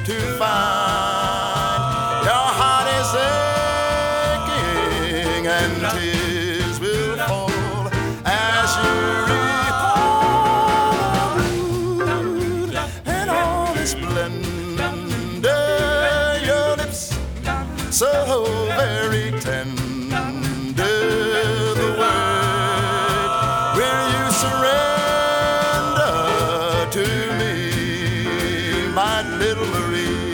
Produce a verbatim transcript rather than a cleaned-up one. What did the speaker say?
to find your heart is aching and tears will fall as you recall and all is splendor. Your lips so very tender. The word, will you surrender to me, my little Marie?